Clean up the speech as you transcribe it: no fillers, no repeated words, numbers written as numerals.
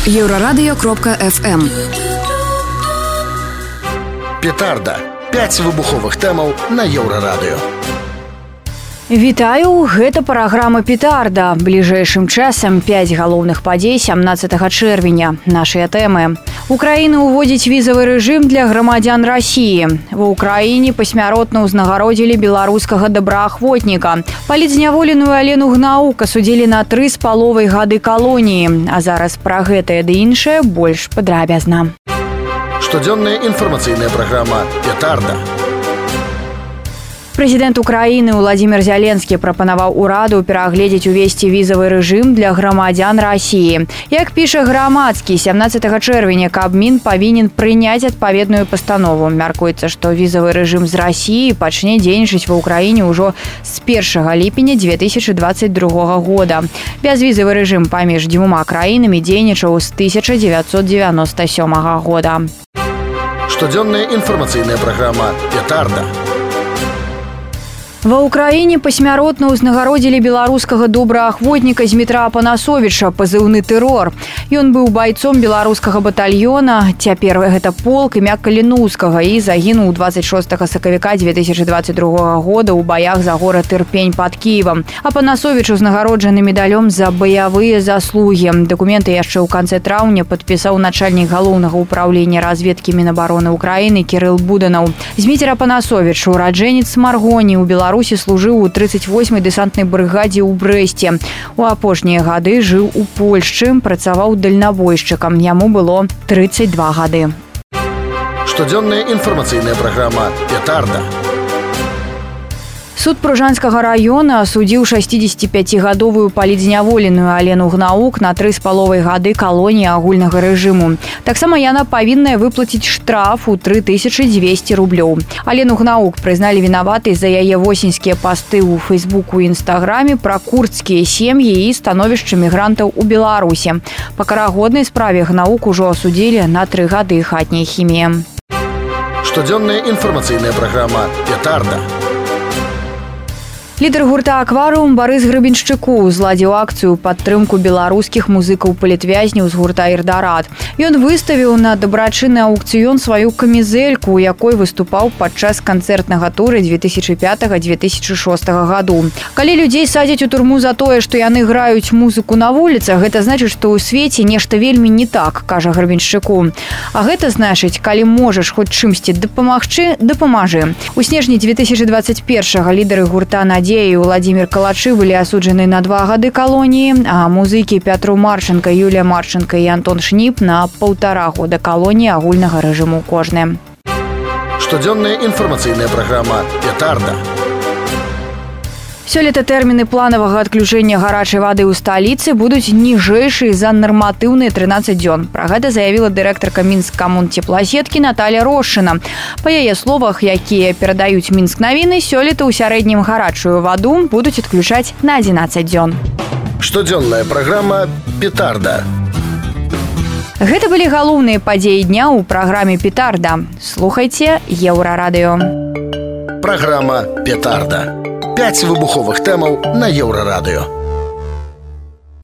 Еврорадио.FM. Петарда. 5 выбуховых тэмаў на Еўрарадыё. Вітаю, гэта праграма «Петарда». Бліжэйшым часам 5 галоўных падзей 17 чэрвеня. Нашыя тэмы. Украіна ўводзіць візавы рэжым для грамадзян Расіі. Ва ўкраіне пасмяротна ўзнагародзілі беларускага добраахвотніка. Палітзняволеную Алену Гнаук асудзілі на 3,5 гады калоніі. А зараз пра гэтае ды іншае больш падрабязна. Штодзённая інфармацыйная праграма «Петарда». Прэзідэнт Украіны Владзімір Зяленскі прапанаваў ураду перагледзець увесці візавы рэжым для грамадзян Расіі. Як піша грамадскі, 17 чэрвеня Кабмін павінен прыняць адпаведную пастанову. Мяркуецца, што візавы рэжым з Расіі пачне дзейнічаць ва ўкраіне ўжо з 1 ліпеня 2022 года. Бязвізавы рэжым паміж дзвюма краінамі дзейнічаў з 1997 года. Штодзённая інфармацыйная праграма «Петарда». Ва ўкраіне пасмяротна ўзнагародзілі беларускага добраахвотніка Змітра Апанасовіча, пазыўны «Тэрор». Ён быў байцом беларускага батальёна, цяпер гэта полк імя Каліноўскага, і загінуў 26 сакавіка 2022 года ў баях за горад Ірпень пад Кіевам. Апанасовіч узнагароджаны медалём за баявыя заслугі. Дакументы яшчэ ў канцы траўня падпісаў начальнік галоўнага ўпраўлення разведкі Мінабароны Украіны Кірыл Буданаў. Зміцер Апанасовіч, ураджэнец Маргоні, у Беларусі служыў у 38-й дэсантнай брыгадзе ў Брэсце. У апошнія гады жыў у Польшчы, працаваў дальнабойшчыкам. Яму было 32 гады. Штодзённая інфармацыйная праграма «Петарда». Суд Пружанскага района асудзіў 65-гадовую палітзняволеную Алену Гнаук на 3,5 гады калоніі агульнага рэжыму. Таксама яна павінная выплаціць штраф у 3200 рублёў. Алену Гнаук прызналі вінаватай за яе восеньскія пасты ў Фейсбуку і Інстаграме пра курдскія сем'і і становішча мігрантаў у Беларусі. Па карагоднай справе Гнаук ужо асудзілі на 3 гады хатняй хіміі. Штодзённая інфармацыйная праграма «Петарда». Лідар гурта «Акварыум» Барыс Гребеншчыку зладзіў акцыю ў падтрымку беларускіх музыкаў-палітвязняў з гурта «Ірдарат». Ён выставіў на дабрачынны аўкцыён сваю камізэльку, у якой выступаў падчас канцэртнага тура 2005-2006 гаду. Калі людзей садзяць у турму за тое, што яны граюць музыку на вуліцах, гэта значыць, што ў свеце нешта вельмі не так, кажа Гребеншчыку. А гэта значыць, калі можаш хоць чымсьці дапамагчы, дапамажы. У снежні 2021-га лідары гурта «Надзея» і Владзімір Калачы былі асуджаны на 2 гады калоніі, а музыкі Пятру Марченка, Юлія Марченка і Антон Шніп на 1,5 года калоніі агульнага рэжыму кожны. Штодзённая інфармацыйная праграма «Петарда». Сёлета тэрміны планавага адключэння гарачай вады ў сталіцы будуць ніжэйшыя за нарматыўныя 13 дзён. Пра гэта заявіла дырэктарка Мінскамунтепласеткі Наталя Рошчына. Па яе словах, якія перадаюць Мінск навіны, сёлета ў сярэднім гарачую ваду будуць адключаць на 11 дзён. Штодзённая праграма «Петарда». Гэта былі галоўныя падзеі дня ў праграме «Петарда». Слухайце Еўрарадыё. Праграма «Петарда». 5 выбуховых тэмаў на Еўрарадыё.